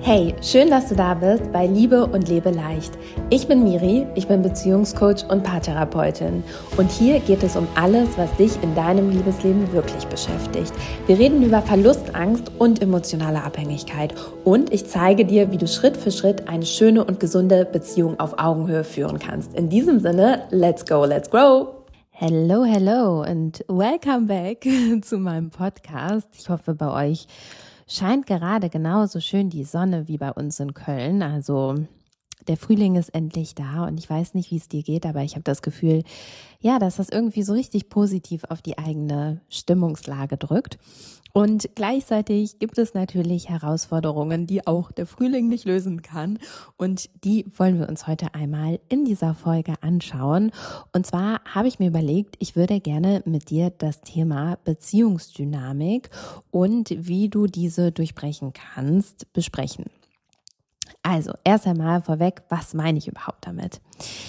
Hey, schön, dass du da bist bei Liebe und Lebe leicht. Ich bin Miri, ich bin Beziehungscoach und Paartherapeutin und hier geht es um alles, was dich in deinem Liebesleben wirklich beschäftigt. Wir reden über Verlustangst und emotionale Abhängigkeit und ich zeige dir, wie du Schritt für Schritt eine schöne und gesunde Beziehung auf Augenhöhe führen kannst. In diesem Sinne, let's go, let's grow! Hello, hello and welcome back zu meinem Podcast. Ich hoffe, bei euch scheint gerade genauso schön die Sonne wie bei uns in Köln. Also der Frühling ist endlich da und ich weiß nicht, wie es dir geht, aber ich habe das Gefühl, ja, dass das irgendwie so richtig positiv auf die eigene Stimmungslage drückt. Und gleichzeitig gibt es natürlich Herausforderungen, die auch der Frühling nicht lösen kann. Und die wollen wir uns heute einmal in dieser Folge anschauen. Und zwar habe ich mir überlegt, ich würde gerne mit dir das Thema Beziehungsdynamik und wie du diese durchbrechen kannst, besprechen. Also erst einmal vorweg, was meine ich überhaupt damit?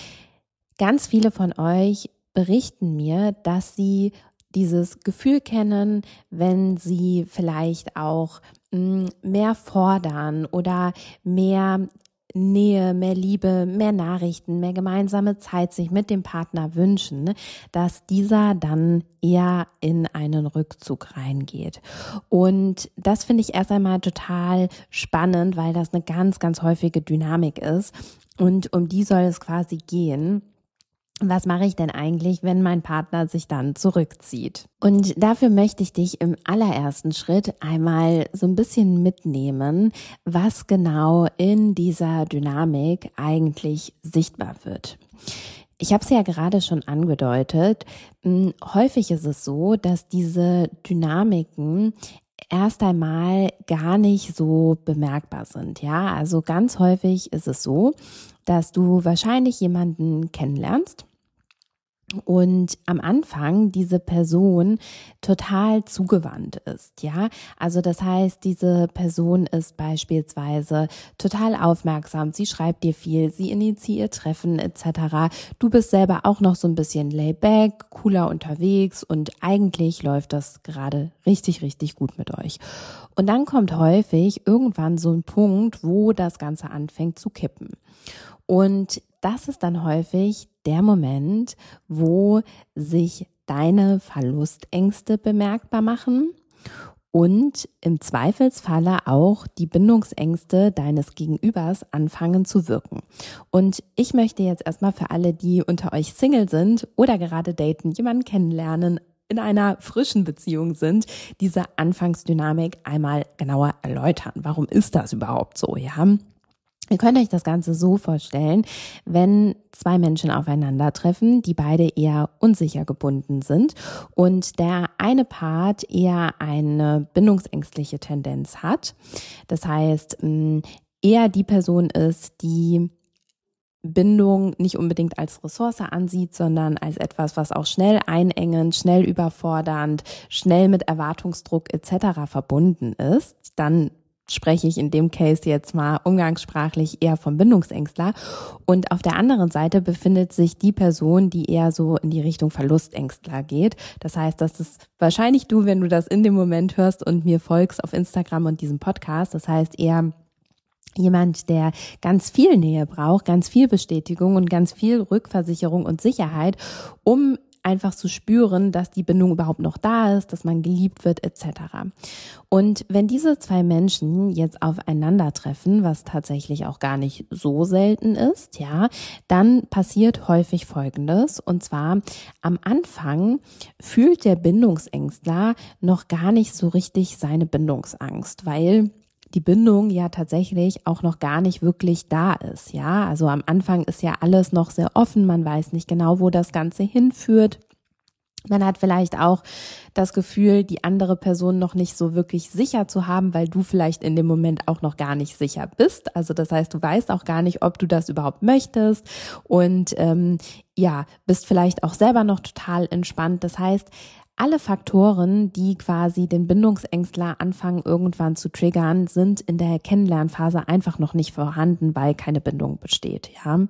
Ganz viele von euch berichten mir, dass sie dieses Gefühl kennen, wenn sie vielleicht auch mehr fordern oder mehr Nähe, mehr Liebe, mehr Nachrichten, mehr gemeinsame Zeit sich mit dem Partner wünschen, dass dieser dann eher in einen Rückzug reingeht. Und das finde ich erst einmal total spannend, weil das eine ganz, ganz häufige Dynamik ist. Und um die soll es quasi gehen. Was mache ich denn eigentlich, wenn mein Partner sich dann zurückzieht? Und dafür möchte ich dich im allerersten Schritt einmal so ein bisschen mitnehmen, was genau in dieser Dynamik eigentlich sichtbar wird. Ich habe es ja gerade schon angedeutet, häufig ist es so, dass diese Dynamiken erst einmal gar nicht so bemerkbar sind. Ja, also ganz häufig ist es so, dass du wahrscheinlich jemanden kennenlernst und am Anfang diese Person total zugewandt ist, ja. Also das heißt, diese Person ist beispielsweise total aufmerksam, sie schreibt dir viel, sie initiiert Treffen etc. Du bist selber auch noch so ein bisschen laid back, cooler unterwegs und eigentlich läuft das gerade richtig, richtig gut mit euch. Und dann kommt häufig irgendwann so ein Punkt, wo das Ganze anfängt zu kippen. Und das ist dann häufig der Moment, wo sich deine Verlustängste bemerkbar machen und im Zweifelsfalle auch die Bindungsängste deines Gegenübers anfangen zu wirken. Und ich möchte jetzt erstmal für alle, die unter euch Single sind oder gerade daten, jemanden kennenlernen, in einer frischen Beziehung sind, diese Anfangsdynamik einmal genauer erläutern. Warum ist das überhaupt so, ja? Ihr könnt euch das Ganze so vorstellen, wenn zwei Menschen aufeinandertreffen, die beide eher unsicher gebunden sind und der eine Part eher eine bindungsängstliche Tendenz hat. Das heißt, eher die Person ist, die Bindung nicht unbedingt als Ressource ansieht, sondern als etwas, was auch schnell einengend, schnell überfordernd, schnell mit Erwartungsdruck etc. verbunden ist, dann spreche ich in dem Case jetzt mal umgangssprachlich eher vom Bindungsängstler. Und auf der anderen Seite befindet sich die Person, die eher so in die Richtung Verlustängstler geht. Das heißt, das ist wahrscheinlich du, wenn du das in dem Moment hörst und mir folgst auf Instagram und diesem Podcast. Das heißt eher jemand, der ganz viel Nähe braucht, ganz viel Bestätigung und ganz viel Rückversicherung und Sicherheit, um einfach zu spüren, dass die Bindung überhaupt noch da ist, dass man geliebt wird etc. Und wenn diese zwei Menschen jetzt aufeinandertreffen, was tatsächlich auch gar nicht so selten ist, ja, dann passiert häufig Folgendes. Und zwar am Anfang fühlt der Bindungsängstler noch gar nicht so richtig seine Bindungsangst, weil die Bindung ja tatsächlich auch noch gar nicht wirklich da ist, ja. Also am Anfang ist ja alles noch sehr offen, man weiß nicht genau, wo das Ganze hinführt. Man hat vielleicht auch das Gefühl, die andere Person noch nicht so wirklich sicher zu haben, weil du vielleicht in dem Moment auch noch gar nicht sicher bist. Also das heißt, du weißt auch gar nicht, ob du das überhaupt möchtest und bist vielleicht auch selber noch total entspannt. Das heißt, alle Faktoren, die quasi den Bindungsängstler anfangen irgendwann zu triggern, sind in der Kennenlernphase einfach noch nicht vorhanden, weil keine Bindung besteht, ja.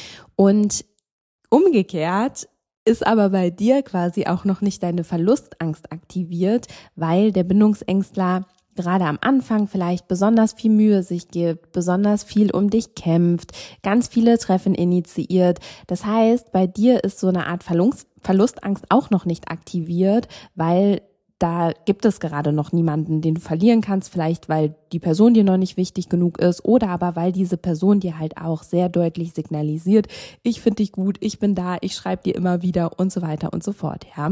Und umgekehrt ist aber bei dir quasi auch noch nicht deine Verlustangst aktiviert, weil der Bindungsängstler gerade am Anfang vielleicht besonders viel Mühe sich gibt, besonders viel um dich kämpft, ganz viele Treffen initiiert. Das heißt, bei dir ist so eine Art Verlustangst auch noch nicht aktiviert, weil da gibt es gerade noch niemanden, den du verlieren kannst, vielleicht weil die Person dir noch nicht wichtig genug ist oder aber weil diese Person dir halt auch sehr deutlich signalisiert, ich finde dich gut, ich bin da, ich schreibe dir immer wieder und so weiter und so fort. Ja.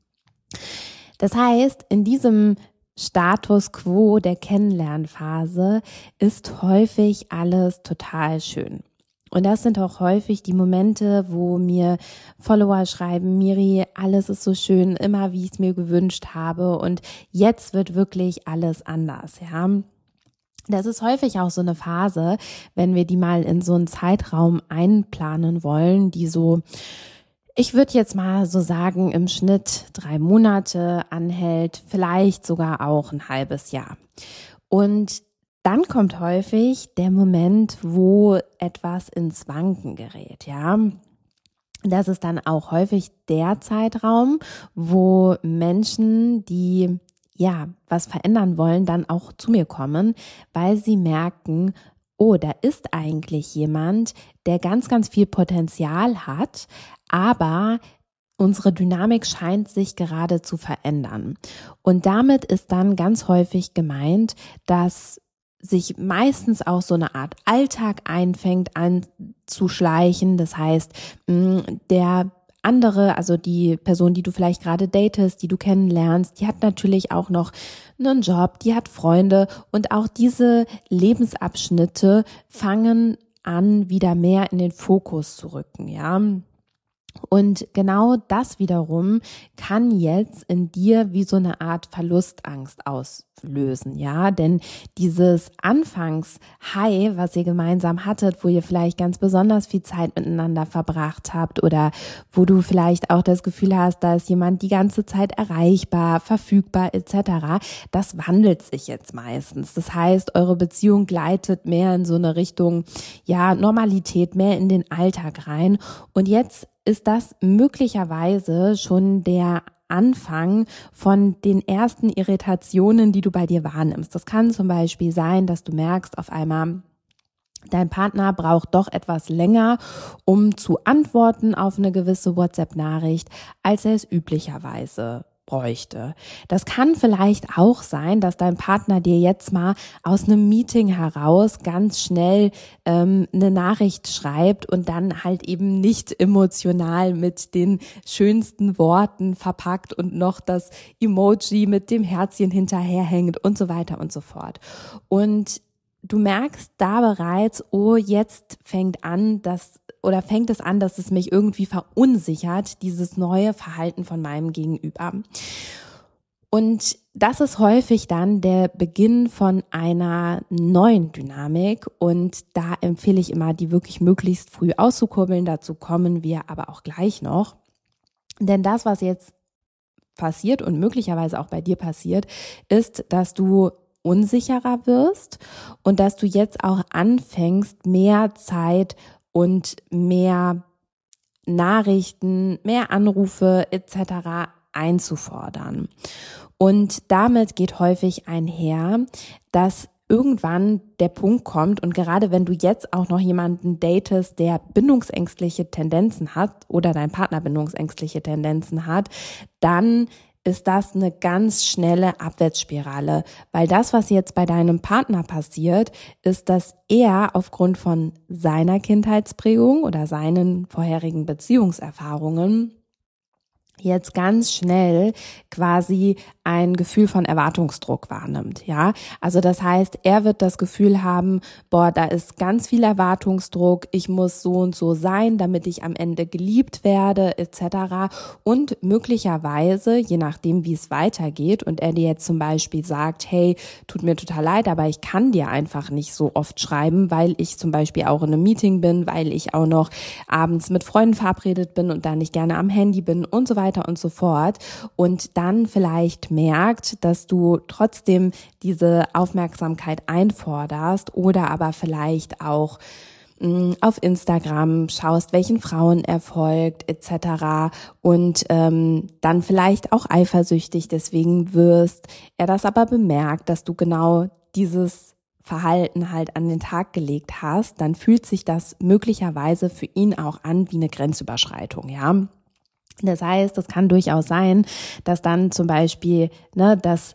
Das heißt, in diesem Status quo der Kennenlernphase ist häufig alles total schön. Und das sind auch häufig die Momente, wo mir Follower schreiben, Miri, alles ist so schön, immer wie ich es mir gewünscht habe und jetzt wird wirklich alles anders, ja. Das ist häufig auch so eine Phase, wenn wir die mal in so einen Zeitraum einplanen wollen, die so, ich würde jetzt mal so sagen, im Schnitt 3 Monate anhält, vielleicht sogar auch ein halbes Jahr. Und dann kommt häufig der Moment, wo etwas ins Wanken gerät, ja. Das ist dann auch häufig der Zeitraum, wo Menschen, die ja was verändern wollen, dann auch zu mir kommen, weil sie merken, oh, da ist eigentlich jemand, der ganz, ganz viel Potenzial hat, aber unsere Dynamik scheint sich gerade zu verändern. Und damit ist dann ganz häufig gemeint, dass sich meistens auch so eine Art Alltag einfängt anzuschleichen. Das heißt, der andere, also die Person, die du vielleicht gerade datest, die du kennenlernst, die hat natürlich auch noch einen Job, die hat Freunde und auch diese Lebensabschnitte fangen an, wieder mehr in den Fokus zu rücken, ja. Und genau das wiederum kann jetzt in dir wie so eine Art Verlustangst auslösen, ja, denn dieses Anfangs-High, was ihr gemeinsam hattet, wo ihr vielleicht ganz besonders viel Zeit miteinander verbracht habt oder wo du vielleicht auch das Gefühl hast, da ist jemand die ganze Zeit erreichbar, verfügbar etc., das wandelt sich jetzt meistens. Das heißt, eure Beziehung gleitet mehr in so eine Richtung, ja, Normalität, mehr in den Alltag rein und jetzt ist das möglicherweise schon der Anfang von den ersten Irritationen, die du bei dir wahrnimmst. Das kann zum Beispiel sein, dass du merkst auf einmal, dein Partner braucht doch etwas länger, um zu antworten auf eine gewisse WhatsApp-Nachricht, als er es üblicherweise bräuchte. Das kann vielleicht auch sein, dass dein Partner dir jetzt mal aus einem Meeting heraus ganz schnell eine Nachricht schreibt und dann halt eben nicht emotional mit den schönsten Worten verpackt und noch das Emoji mit dem Herzchen hinterherhängt und so weiter und so fort. Und du merkst da bereits, oh, jetzt fängt es an, dass es mich irgendwie verunsichert, dieses neue Verhalten von meinem Gegenüber. Und das ist häufig dann der Beginn von einer neuen Dynamik und da empfehle ich immer, die wirklich möglichst früh auszukurbeln. Dazu kommen wir aber auch gleich noch. Denn das, was jetzt passiert und möglicherweise auch bei dir passiert, ist, dass du unsicherer wirst und dass du jetzt auch anfängst, mehr Zeit und mehr Nachrichten, mehr Anrufe etc. einzufordern. Und damit geht häufig einher, dass irgendwann der Punkt kommt und gerade wenn du jetzt auch noch jemanden datest, der bindungsängstliche Tendenzen hat oder dein Partner bindungsängstliche Tendenzen hat, dann ist das eine ganz schnelle Abwärtsspirale, weil das, was jetzt bei deinem Partner passiert, ist, dass er aufgrund von seiner Kindheitsprägung oder seinen vorherigen Beziehungserfahrungen jetzt ganz schnell quasi ein Gefühl von Erwartungsdruck wahrnimmt, ja. Also das heißt, er wird das Gefühl haben, boah, da ist ganz viel Erwartungsdruck, ich muss so und so sein, damit ich am Ende geliebt werde, etc. Und möglicherweise, je nachdem, wie es weitergeht und er dir jetzt zum Beispiel sagt, hey, tut mir total leid, aber ich kann dir einfach nicht so oft schreiben, weil ich zum Beispiel auch in einem Meeting bin, weil ich auch noch abends mit Freunden verabredet bin und da nicht gerne am Handy bin und so weiter und so fort und dann vielleicht merkt, dass du trotzdem diese Aufmerksamkeit einforderst oder aber vielleicht auch auf Instagram schaust, welchen Frauen er folgt etc. und dann vielleicht auch eifersüchtig deswegen wirst, er das aber bemerkt, dass du genau dieses Verhalten halt an den Tag gelegt hast, dann fühlt sich das möglicherweise für ihn auch an wie eine Grenzüberschreitung, ja. Das heißt, es kann durchaus sein, dass dann zum Beispiel das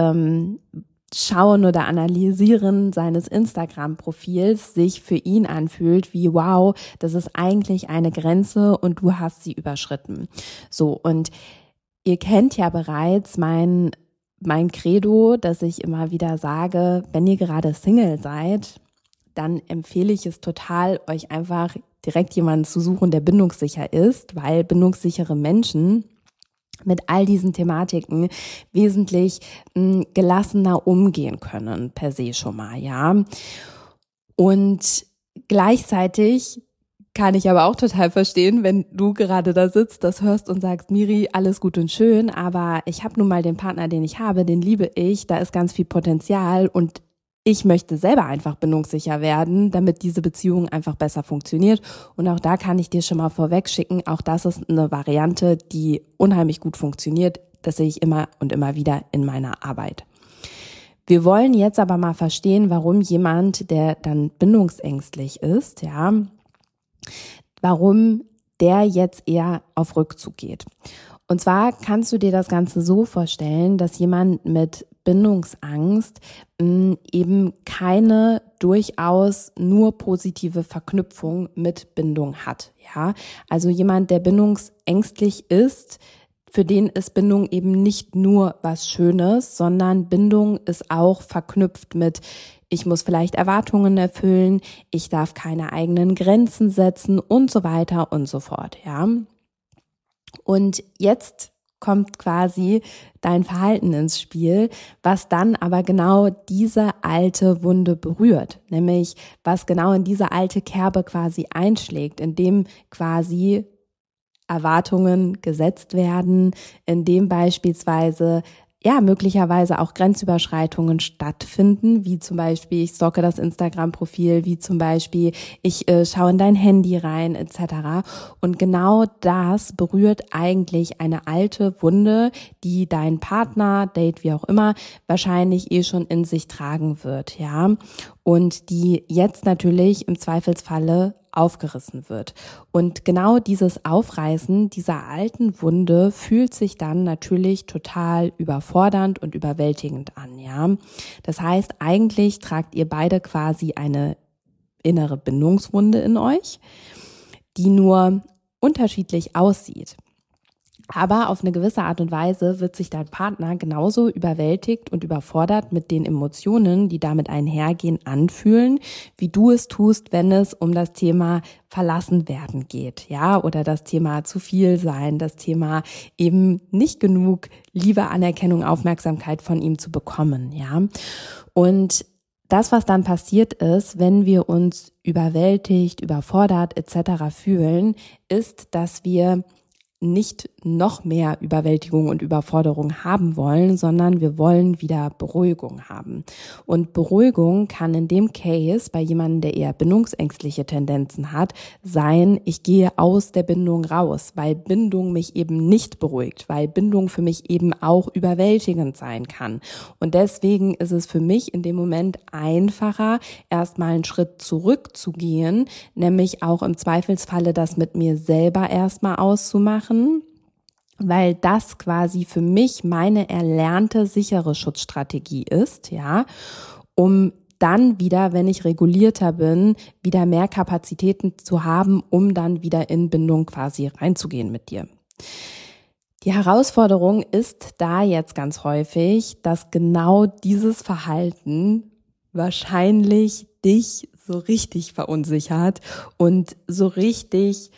Schauen oder Analysieren seines Instagram-Profils sich für ihn anfühlt wie, wow, das ist eigentlich eine Grenze und du hast sie überschritten. So, und ihr kennt ja bereits mein Credo, dass ich immer wieder sage, wenn ihr gerade Single seid, dann empfehle ich es total, euch einfach direkt jemanden zu suchen, der bindungssicher ist, weil bindungssichere Menschen mit all diesen Thematiken wesentlich gelassener umgehen können, per se schon mal, ja. Und gleichzeitig kann ich aber auch total verstehen, wenn du gerade da sitzt, das hörst und sagst, Miri, alles gut und schön, aber ich habe nun mal den Partner, den ich habe, den liebe ich, da ist ganz viel Potenzial und ich möchte selber einfach bindungssicher werden, damit diese Beziehung einfach besser funktioniert. Und auch da kann ich dir schon mal vorweg schicken, auch das ist eine Variante, die unheimlich gut funktioniert. Das sehe ich immer und immer wieder in meiner Arbeit. Wir wollen jetzt aber mal verstehen, warum jemand, der dann bindungsängstlich ist, ja, warum der jetzt eher auf Rückzug geht. Und zwar kannst du dir das Ganze so vorstellen, dass jemand mit Bindungsangst eben keine durchaus nur positive Verknüpfung mit Bindung hat. Ja, also jemand, der bindungsängstlich ist, für den ist Bindung eben nicht nur was Schönes, sondern Bindung ist auch verknüpft mit: Ich muss vielleicht Erwartungen erfüllen, ich darf keine eigenen Grenzen setzen und so weiter und so fort. Ja. Und jetzt kommt quasi dein Verhalten ins Spiel, was dann aber genau diese alte Wunde berührt, nämlich was genau in diese alte Kerbe quasi einschlägt, indem quasi Erwartungen gesetzt werden, indem beispielsweise möglicherweise auch Grenzüberschreitungen stattfinden, wie zum Beispiel, ich stalke das Instagram-Profil, wie zum Beispiel, ich schaue in dein Handy rein, etc. Und genau das berührt eigentlich eine alte Wunde, die dein Partner, Date, wie auch immer, wahrscheinlich schon in sich tragen wird, ja. Und die jetzt natürlich im Zweifelsfalle aufgerissen wird. Und genau dieses Aufreißen dieser alten Wunde fühlt sich dann natürlich total überfordernd und überwältigend an, ja. Das heißt, eigentlich tragt ihr beide quasi eine innere Bindungswunde in euch, die nur unterschiedlich aussieht. Aber auf eine gewisse Art und Weise wird sich dein Partner genauso überwältigt und überfordert mit den Emotionen, die damit einhergehen, anfühlen, wie du es tust, wenn es um das Thema verlassen werden geht, ja, oder das Thema zu viel sein, das Thema eben nicht genug Liebe, Anerkennung, Aufmerksamkeit von ihm zu bekommen, ja. Und das, was dann passiert ist, wenn wir uns überwältigt, überfordert etc. fühlen, ist, dass wir nicht noch mehr Überwältigung und Überforderung haben wollen, sondern wir wollen wieder Beruhigung haben. Und Beruhigung kann in dem Case bei jemandem, der eher bindungsängstliche Tendenzen hat, sein: Ich gehe aus der Bindung raus, weil Bindung mich eben nicht beruhigt, weil Bindung für mich eben auch überwältigend sein kann. Und deswegen ist es für mich in dem Moment einfacher, erstmal einen Schritt zurückzugehen, nämlich auch im Zweifelsfalle das mit mir selber erstmal auszumachen, weil das quasi für mich meine erlernte sichere Schutzstrategie ist, ja, um dann wieder, wenn ich regulierter bin, wieder mehr Kapazitäten zu haben, um dann wieder in Bindung quasi reinzugehen mit dir. Die Herausforderung ist da jetzt ganz häufig, dass genau dieses Verhalten wahrscheinlich dich so richtig verunsichert und so richtig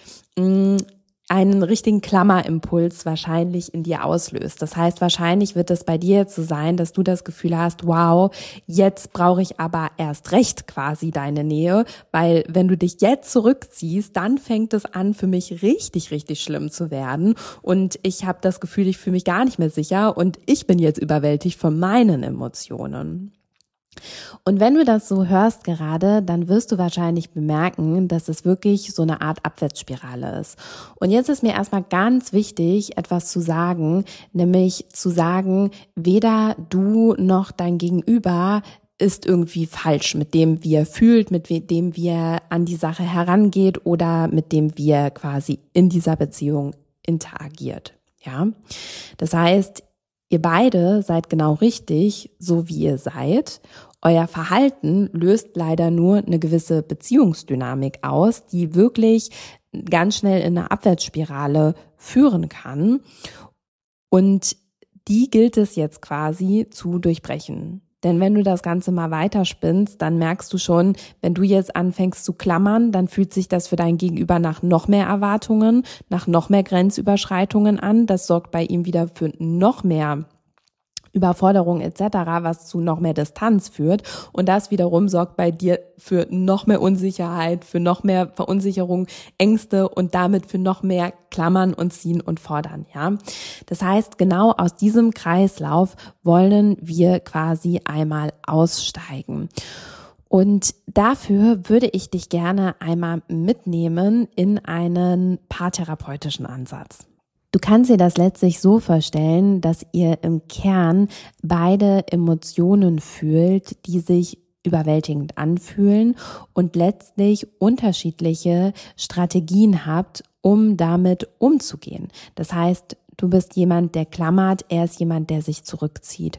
einen richtigen Klammerimpuls wahrscheinlich in dir auslöst. Das heißt, wahrscheinlich wird es bei dir jetzt so sein, dass du das Gefühl hast, wow, jetzt brauche ich aber erst recht quasi deine Nähe, weil wenn du dich jetzt zurückziehst, dann fängt es an, für mich richtig, richtig schlimm zu werden und ich habe das Gefühl, ich fühle mich gar nicht mehr sicher und ich bin jetzt überwältigt von meinen Emotionen. Und wenn du das so hörst gerade, dann wirst du wahrscheinlich bemerken, dass es wirklich so eine Art Abwärtsspirale ist. Und jetzt ist mir erstmal ganz wichtig, etwas zu sagen, nämlich zu sagen, weder du noch dein Gegenüber ist irgendwie falsch, mit dem wie er fühlt, mit dem wie er an die Sache herangeht oder mit dem wie er quasi in dieser Beziehung interagiert. Ja, das heißt, ihr beide seid genau richtig, so wie ihr seid. Euer Verhalten löst leider nur eine gewisse Beziehungsdynamik aus, die wirklich ganz schnell in eine Abwärtsspirale führen kann. Und die gilt es jetzt quasi zu durchbrechen. Denn wenn du das Ganze mal weiterspinnst, dann merkst du schon, wenn du jetzt anfängst zu klammern, dann fühlt sich das für dein Gegenüber nach noch mehr Erwartungen, nach noch mehr Grenzüberschreitungen an. Das sorgt bei ihm wieder für noch mehr Überforderung etc., was zu noch mehr Distanz führt. Und das wiederum sorgt bei dir für noch mehr Unsicherheit, für noch mehr Verunsicherung, Ängste und damit für noch mehr Klammern und Ziehen und Fordern. Ja, das heißt, genau aus diesem Kreislauf wollen wir quasi einmal aussteigen. Und dafür würde ich dich gerne einmal mitnehmen in einen paartherapeutischen Ansatz. Du kannst dir das letztlich so vorstellen, dass ihr im Kern beide Emotionen fühlt, die sich überwältigend anfühlen und letztlich unterschiedliche Strategien habt, um damit umzugehen. Das heißt, du bist jemand, der klammert, er ist jemand, der sich zurückzieht.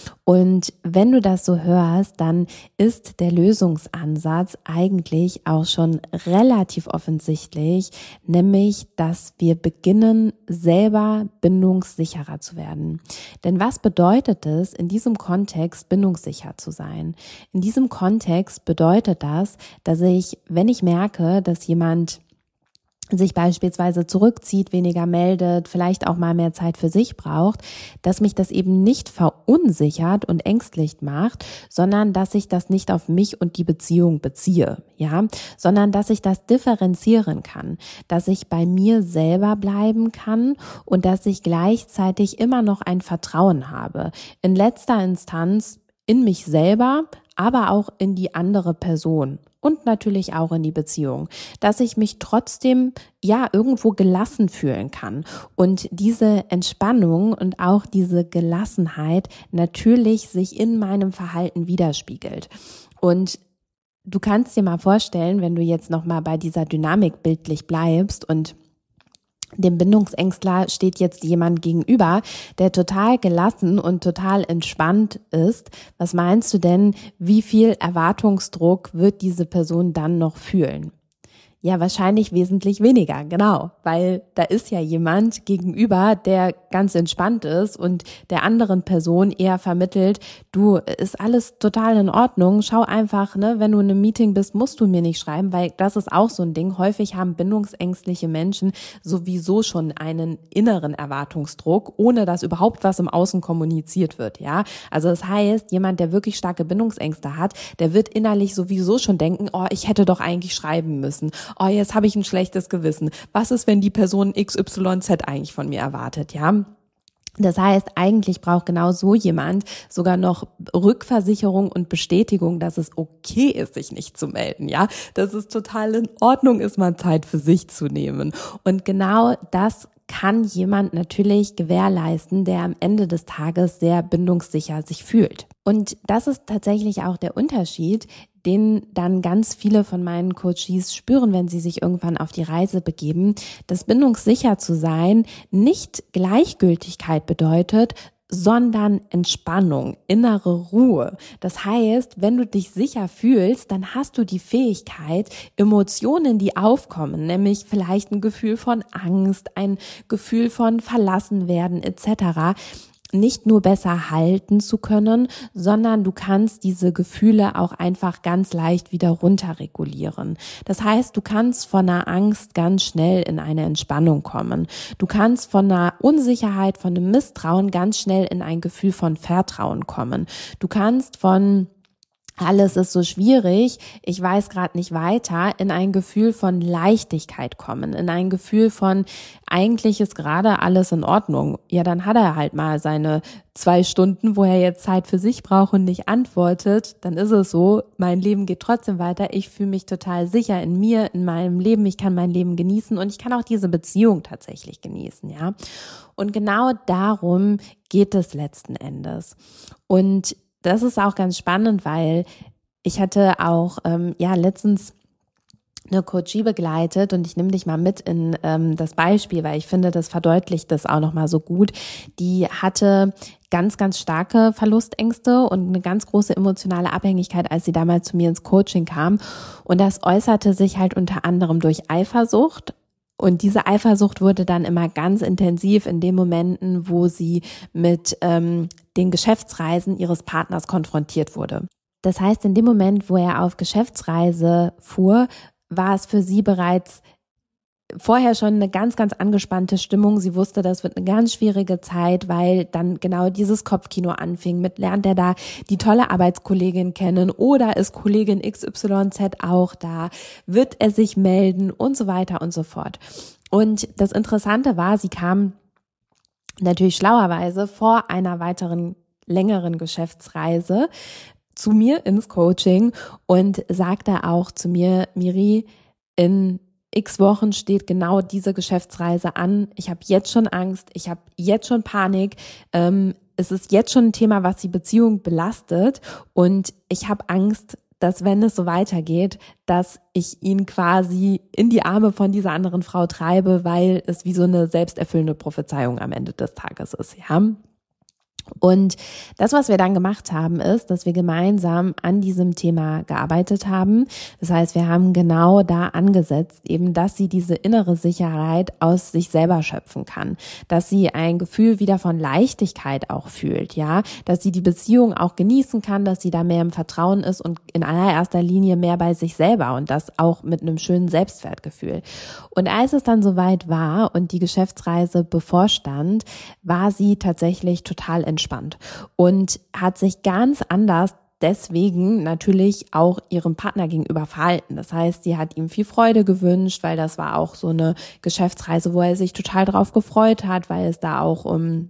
Und wenn du das so hörst, dann ist der Lösungsansatz eigentlich auch schon relativ offensichtlich, nämlich, dass wir beginnen, selber bindungssicherer zu werden. Denn was bedeutet es, in diesem Kontext bindungssicher zu sein? In diesem Kontext bedeutet das, dass ich, wenn ich merke, dass jemand sich beispielsweise zurückzieht, weniger meldet, vielleicht auch mal mehr Zeit für sich braucht, dass mich das eben nicht verunsichert und ängstlich macht, sondern dass ich das nicht auf mich und die Beziehung beziehe, ja, sondern dass ich das differenzieren kann, dass ich bei mir selber bleiben kann und dass ich gleichzeitig immer noch ein Vertrauen habe. In letzter Instanz in mich selber, aber auch in die andere Person. Und natürlich auch in die Beziehung, dass ich mich trotzdem irgendwo gelassen fühlen kann und diese Entspannung und auch diese Gelassenheit natürlich sich in meinem Verhalten widerspiegelt. Und du kannst dir mal vorstellen, wenn du jetzt nochmal bei dieser Dynamik bildlich bleibst und dem Bindungsängstler steht jetzt jemand gegenüber, der total gelassen und total entspannt ist. Was meinst du denn, wie viel Erwartungsdruck wird diese Person dann noch fühlen? Ja, wahrscheinlich wesentlich weniger, genau, weil da ist ja jemand gegenüber, der ganz entspannt ist und der anderen Person eher vermittelt, du, ist alles total in Ordnung, schau einfach, wenn du in einem Meeting bist, musst du mir nicht schreiben, weil das ist auch so ein Ding. Häufig haben bindungsängstliche Menschen sowieso schon einen inneren Erwartungsdruck, ohne dass überhaupt was im Außen kommuniziert wird, ja. Also das heißt, jemand, der wirklich starke Bindungsängste hat, der wird innerlich sowieso schon denken, oh, ich hätte doch eigentlich schreiben müssen. Oh, jetzt habe ich ein schlechtes Gewissen. Was ist, wenn die Person XYZ eigentlich von mir erwartet, ja? Das heißt, eigentlich braucht genau so jemand sogar noch Rückversicherung und Bestätigung, dass es okay ist, sich nicht zu melden, ja? Dass es total in Ordnung ist, mal Zeit für sich zu nehmen. Und genau das kann jemand natürlich gewährleisten, der am Ende des Tages sehr bindungssicher sich fühlt. Und das ist tatsächlich auch der Unterschied, den dann ganz viele von meinen Coaches spüren, wenn sie sich irgendwann auf die Reise begeben, dass bindungssicher zu sein nicht Gleichgültigkeit bedeutet, sondern Entspannung, innere Ruhe. Das heißt, wenn du dich sicher fühlst, dann hast du die Fähigkeit, Emotionen, die aufkommen, nämlich vielleicht ein Gefühl von Angst, ein Gefühl von Verlassenwerden etc., nicht nur besser halten zu können, sondern du kannst diese Gefühle auch einfach ganz leicht wieder runterregulieren. Das heißt, du kannst von einer Angst ganz schnell in eine Entspannung kommen. Du kannst von einer Unsicherheit, von einem Misstrauen ganz schnell in ein Gefühl von Vertrauen kommen. Du kannst von alles ist so schwierig, ich weiß gerade nicht weiter, in ein Gefühl von Leichtigkeit kommen, in ein Gefühl von, eigentlich ist gerade alles in Ordnung. Ja, dann hat er halt mal seine 2 Stunden, wo er jetzt Zeit für sich braucht und nicht antwortet, dann ist es so, mein Leben geht trotzdem weiter, ich fühle mich total sicher in mir, in meinem Leben, ich kann mein Leben genießen und ich kann auch diese Beziehung tatsächlich genießen, ja. Und genau darum geht es letzten Endes. Und das ist auch ganz spannend, weil ich hatte auch letztens eine Coachie begleitet und ich nehme dich mal mit in das Beispiel, weil ich finde, das verdeutlicht das auch nochmal so gut. Die hatte ganz, ganz starke Verlustängste und eine ganz große emotionale Abhängigkeit, als sie damals zu mir ins Coaching kam. Und das äußerte sich halt unter anderem durch Eifersucht. Und diese Eifersucht wurde dann immer ganz intensiv in den Momenten, wo sie mit den Geschäftsreisen ihres Partners konfrontiert wurde. Das heißt, in dem Moment, wo er auf Geschäftsreise fuhr, war es für sie bereits vorher schon eine ganz, ganz angespannte Stimmung. Sie wusste, das wird eine ganz schwierige Zeit, weil dann genau dieses Kopfkino anfing. Mit lernt er da die tolle Arbeitskollegin kennen oder ist Kollegin XYZ auch da? Wird er sich melden und so weiter und so fort. Und das Interessante war, sie kam natürlich schlauerweise vor einer weiteren längeren Geschäftsreise zu mir ins Coaching und sagte auch zu mir, Miri, in x Wochen steht genau diese Geschäftsreise an. Ich habe jetzt schon Angst, ich habe jetzt schon Panik. Es ist jetzt schon ein Thema, was die Beziehung belastet und ich habe Angst, dass wenn es so weitergeht, dass ich ihn quasi in die Arme von dieser anderen Frau treibe, weil es wie so eine selbsterfüllende Prophezeiung am Ende des Tages ist, ja. Und das, was wir dann gemacht haben, ist, dass wir gemeinsam an diesem Thema gearbeitet haben. Das heißt, wir haben genau da angesetzt, eben, dass sie diese innere Sicherheit aus sich selber schöpfen kann, dass sie ein Gefühl wieder von Leichtigkeit auch fühlt, ja, dass sie die Beziehung auch genießen kann, dass sie da mehr im Vertrauen ist und in allererster Linie mehr bei sich selber und das auch mit einem schönen Selbstwertgefühl. Und als es dann soweit war und die Geschäftsreise bevorstand, war sie tatsächlich total entspannt und hat sich ganz anders deswegen natürlich auch ihrem Partner gegenüber verhalten. Das heißt, sie hat ihm viel Freude gewünscht, weil das war auch so eine Geschäftsreise, wo er sich total drauf gefreut hat, weil es da auch um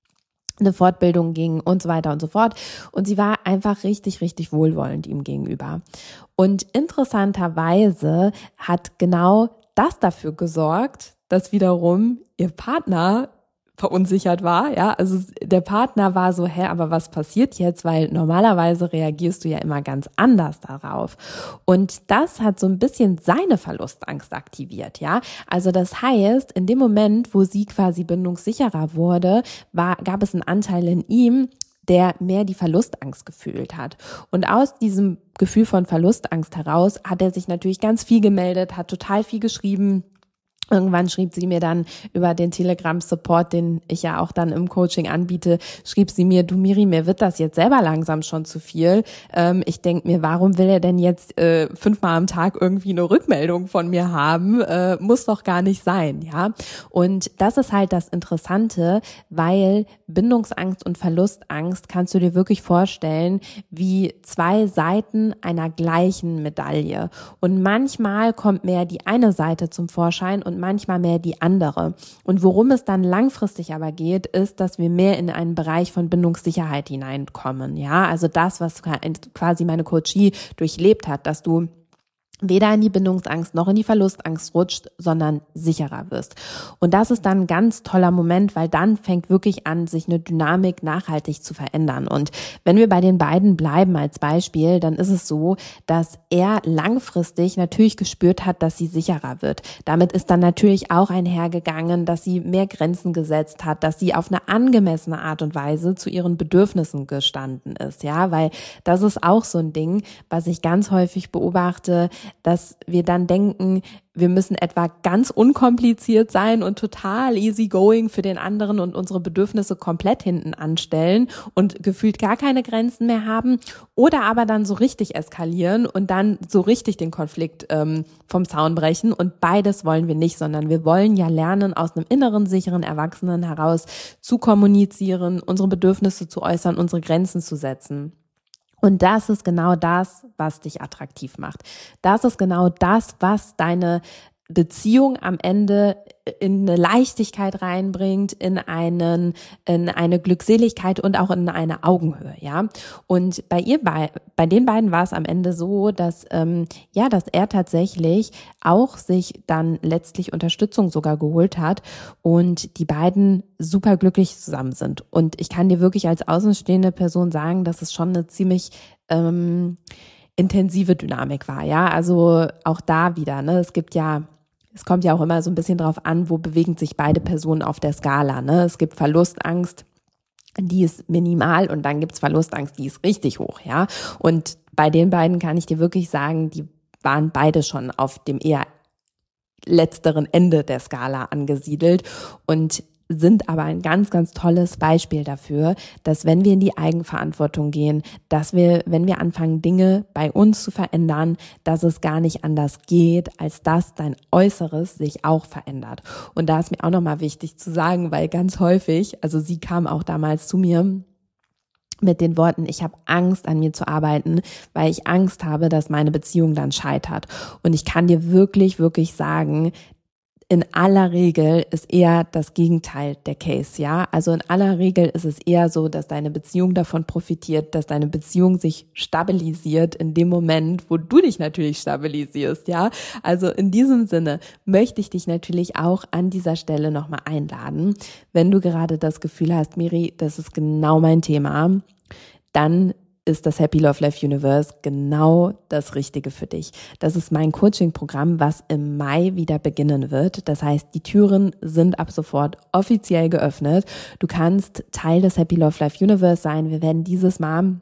eine Fortbildung ging und so weiter und so fort. Und sie war einfach richtig, richtig wohlwollend ihm gegenüber. Und interessanterweise hat genau das dafür gesorgt, dass wiederum ihr Partner verunsichert war, ja, also der Partner war so, aber was passiert jetzt, weil normalerweise reagierst du ja immer ganz anders darauf und das hat so ein bisschen seine Verlustangst aktiviert, ja, also das heißt, in dem Moment, wo sie quasi bindungssicherer wurde, gab es einen Anteil in ihm, der mehr die Verlustangst gefühlt hat und aus diesem Gefühl von Verlustangst heraus hat er sich natürlich ganz viel gemeldet, hat total viel geschrieben. Irgendwann schrieb sie mir dann über den Telegram-Support, den ich ja auch dann im Coaching anbiete, schrieb sie mir, du Miri, mir wird das jetzt selber langsam schon zu viel. Ich denke mir, warum will er denn jetzt 5-mal am Tag irgendwie eine Rückmeldung von mir haben? Muss doch gar nicht sein, ja. Und das ist halt das Interessante, weil Bindungsangst und Verlustangst kannst du dir wirklich vorstellen wie 2 Seiten einer gleichen Medaille. Und manchmal kommt mehr die eine Seite zum Vorschein und manchmal mehr die andere. Und worum es dann langfristig aber geht, ist, dass wir mehr in einen Bereich von Bindungssicherheit hineinkommen. Ja, also das, was quasi meine Coachie durchlebt hat, dass du weder in die Bindungsangst noch in die Verlustangst rutscht, sondern sicherer wirst. Und das ist dann ein ganz toller Moment, weil dann fängt wirklich an, sich eine Dynamik nachhaltig zu verändern. Und wenn wir bei den beiden bleiben als Beispiel, dann ist es so, dass er langfristig natürlich gespürt hat, dass sie sicherer wird. Damit ist dann natürlich auch einhergegangen, dass sie mehr Grenzen gesetzt hat, dass sie auf eine angemessene Art und Weise zu ihren Bedürfnissen gestanden ist. Ja, weil das ist auch so ein Ding, was ich ganz häufig beobachte, dass wir dann denken, wir müssen etwa ganz unkompliziert sein und total easygoing für den anderen und unsere Bedürfnisse komplett hinten anstellen und gefühlt gar keine Grenzen mehr haben oder aber dann so richtig eskalieren und dann so richtig den Konflikt vom Zaun brechen und beides wollen wir nicht, sondern wir wollen ja lernen, aus einem inneren, sicheren Erwachsenen heraus zu kommunizieren, unsere Bedürfnisse zu äußern, unsere Grenzen zu setzen. Und das ist genau das, was dich attraktiv macht. Das ist genau das, was deine Beziehung am Ende in eine Leichtigkeit reinbringt, in eine Glückseligkeit und auch in eine Augenhöhe, ja. Und bei den beiden war es am Ende so, dass er tatsächlich auch sich dann letztlich Unterstützung sogar geholt hat und die beiden super glücklich zusammen sind. Und ich kann dir wirklich als außenstehende Person sagen, dass es schon eine ziemlich intensive Dynamik war, ja. Also auch da wieder, ne, es kommt ja auch immer so ein bisschen drauf an, wo bewegen sich beide Personen auf der Skala, ne? Es gibt Verlustangst, die ist minimal und dann gibt's Verlustangst, die ist richtig hoch, ja? Und bei den beiden kann ich dir wirklich sagen, die waren beide schon auf dem eher letzteren Ende der Skala angesiedelt und sind aber ein ganz, ganz tolles Beispiel dafür, dass wenn wir in die Eigenverantwortung gehen, dass wir, wenn wir anfangen, Dinge bei uns zu verändern, dass es gar nicht anders geht, als dass dein Äußeres sich auch verändert. Und da ist mir auch nochmal wichtig zu sagen, weil ganz häufig, also sie kam auch damals zu mir mit den Worten, ich habe Angst, an mir zu arbeiten, weil ich Angst habe, dass meine Beziehung dann scheitert. Und ich kann dir wirklich, wirklich sagen, in aller Regel ist eher das Gegenteil der Case, ja. Also in aller Regel ist es eher so, dass deine Beziehung davon profitiert, dass deine Beziehung sich stabilisiert in dem Moment, wo du dich natürlich stabilisierst, ja. Also in diesem Sinne möchte ich dich natürlich auch an dieser Stelle nochmal einladen. Wenn du gerade das Gefühl hast, Miri, das ist genau mein Thema, dann ist das Happy Love Life Universe genau das Richtige für dich. Das ist mein Coaching-Programm, was im Mai wieder beginnen wird. Das heißt, die Türen sind ab sofort offiziell geöffnet. Du kannst Teil des Happy Love Life Universe sein. Wir werden dieses Mal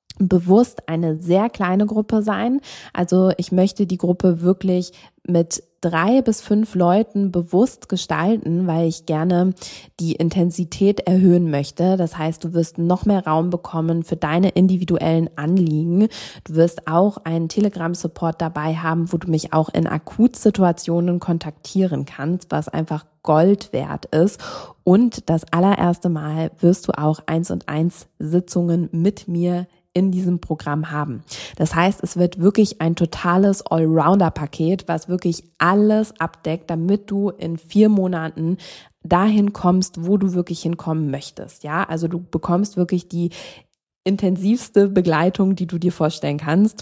bewusst eine sehr kleine Gruppe sein. Also ich möchte die Gruppe wirklich mit 3 bis 5 Leuten bewusst gestalten, weil ich gerne die Intensität erhöhen möchte. Das heißt, du wirst noch mehr Raum bekommen für deine individuellen Anliegen. Du wirst auch einen Telegram-Support dabei haben, wo du mich auch in Akutsituationen kontaktieren kannst, was einfach Gold wert ist. Und das allererste Mal wirst du auch 1&1 Sitzungen mit mir in diesem Programm haben. Das heißt, es wird wirklich ein totales Allrounder-Paket, was wirklich alles abdeckt, damit du in 4 Monaten dahin kommst, wo du wirklich hinkommen möchtest. Ja, also du bekommst wirklich die intensivste Begleitung, die du dir vorstellen kannst,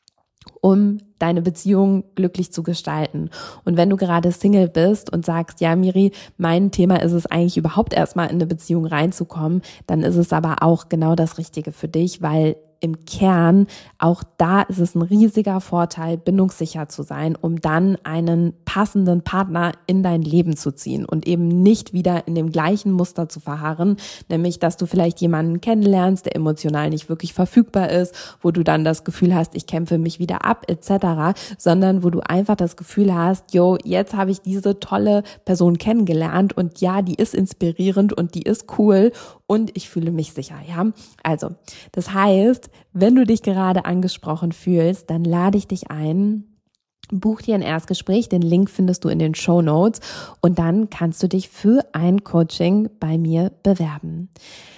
um deine Beziehung glücklich zu gestalten. Und wenn du gerade Single bist und sagst, ja Miri, mein Thema ist es eigentlich überhaupt erstmal in eine Beziehung reinzukommen, dann ist es aber auch genau das Richtige für dich, weil im Kern, auch da ist es ein riesiger Vorteil, bindungssicher zu sein, um dann einen passenden Partner in dein Leben zu ziehen und eben nicht wieder in dem gleichen Muster zu verharren, nämlich, dass du vielleicht jemanden kennenlernst, der emotional nicht wirklich verfügbar ist, wo du dann das Gefühl hast, ich kämpfe mich wieder ab, etc., sondern wo du einfach das Gefühl hast, jetzt habe ich diese tolle Person kennengelernt und ja, die ist inspirierend und die ist cool und ich fühle mich sicher, ja. Also, das heißt, wenn du dich gerade angesprochen fühlst, dann lade ich dich ein, buch dir ein Erstgespräch, den Link findest du in den Shownotes und dann kannst du dich für ein Coaching bei mir bewerben.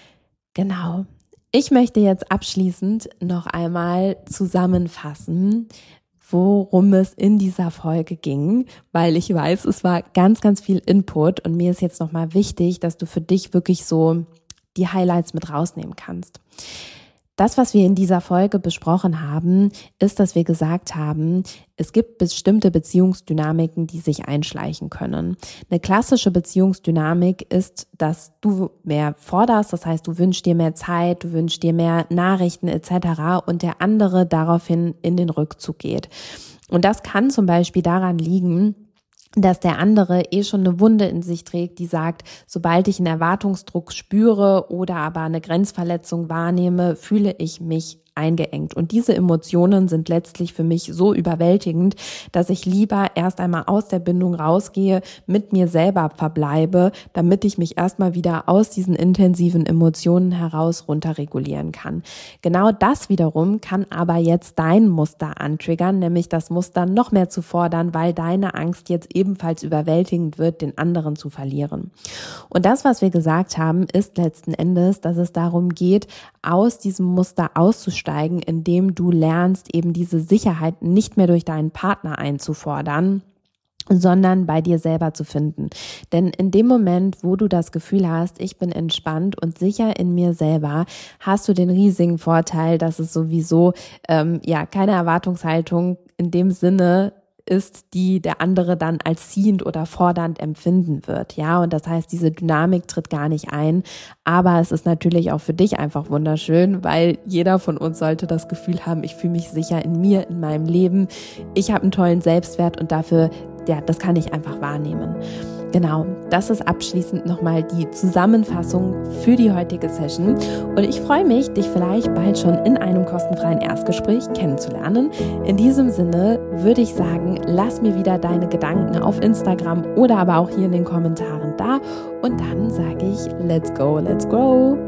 Genau. Ich möchte jetzt abschließend noch einmal zusammenfassen, worum es in dieser Folge ging, weil ich weiß, es war ganz, ganz viel Input und mir ist jetzt nochmal wichtig, dass du für dich wirklich so die Highlights mit rausnehmen kannst. Das, was wir in dieser Folge besprochen haben, ist, dass wir gesagt haben, es gibt bestimmte Beziehungsdynamiken, die sich einschleichen können. Eine klassische Beziehungsdynamik ist, dass du mehr forderst, das heißt, du wünschst dir mehr Zeit, du wünschst dir mehr Nachrichten etc. und der andere daraufhin in den Rückzug geht. Und das kann zum Beispiel daran liegen, dass der andere schon eine Wunde in sich trägt, die sagt, sobald ich einen Erwartungsdruck spüre oder aber eine Grenzverletzung wahrnehme, fühle ich mich eingeengt. Und diese Emotionen sind letztlich für mich so überwältigend, dass ich lieber erst einmal aus der Bindung rausgehe, mit mir selber verbleibe, damit ich mich erstmal wieder aus diesen intensiven Emotionen heraus runterregulieren kann. Genau das wiederum kann aber jetzt dein Muster antriggern, nämlich das Muster noch mehr zu fordern, weil deine Angst jetzt ebenfalls überwältigend wird, den anderen zu verlieren. Und das, was wir gesagt haben, ist letzten Endes, dass es darum geht, aus diesem Muster auszusteigen aufsteigen, indem du lernst, eben diese Sicherheit nicht mehr durch deinen Partner einzufordern, sondern bei dir selber zu finden. Denn in dem Moment, wo du das Gefühl hast, ich bin entspannt und sicher in mir selber, hast du den riesigen Vorteil, dass es sowieso keine Erwartungshaltung in dem Sinne ist, die der andere dann als ziehend oder fordernd empfinden wird. Ja, und das heißt, diese Dynamik tritt gar nicht ein. Aber es ist natürlich auch für dich einfach wunderschön, weil jeder von uns sollte das Gefühl haben, ich fühle mich sicher in mir, in meinem Leben. Ich habe einen tollen Selbstwert und dafür, das kann ich einfach wahrnehmen. Genau, das ist abschließend nochmal die Zusammenfassung für die heutige Session und ich freue mich, dich vielleicht bald schon in einem kostenfreien Erstgespräch kennenzulernen. In diesem Sinne würde ich sagen, lass mir wieder deine Gedanken auf Instagram oder aber auch hier in den Kommentaren da und dann sage ich, let's go, let's grow!